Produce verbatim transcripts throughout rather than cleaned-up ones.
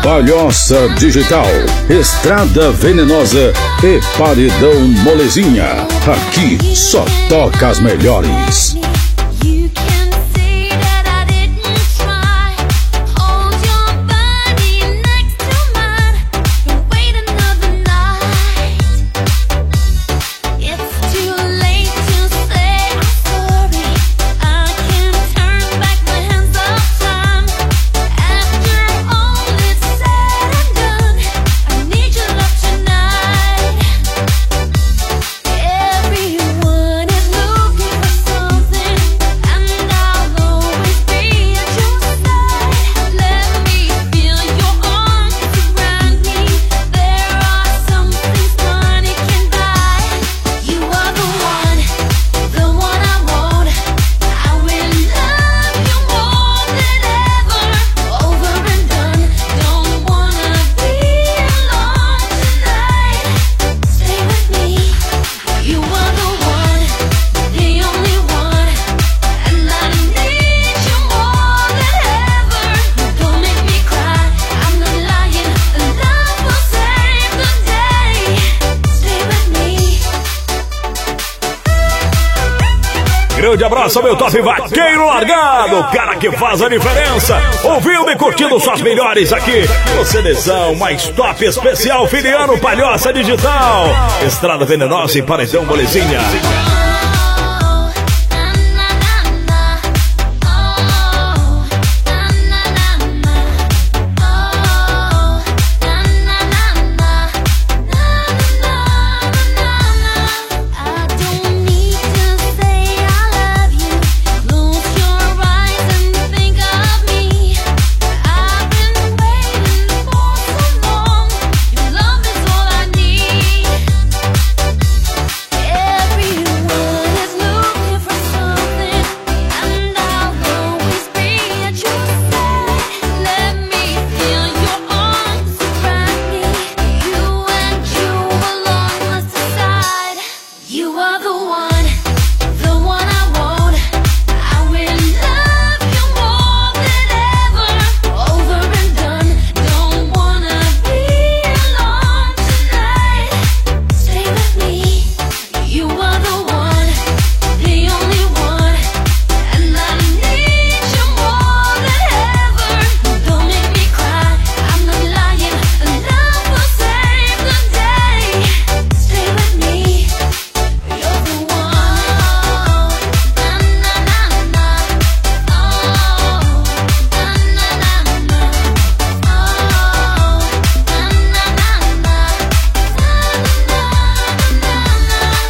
Palhoça Digital, Estrada Venenosa e Paredão Molezinha. Aqui só toca as melhores. Grande abraço, meu top vaqueiro largado, o cara que faz a diferença. Ouvindo e curtindo suas melhores aqui no CDzão mais top especial filiano Palhoça Digital. Estrada Venenosa e Paredão Molezinha.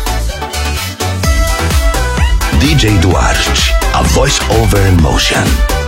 D J Duarte, a voice over emotion.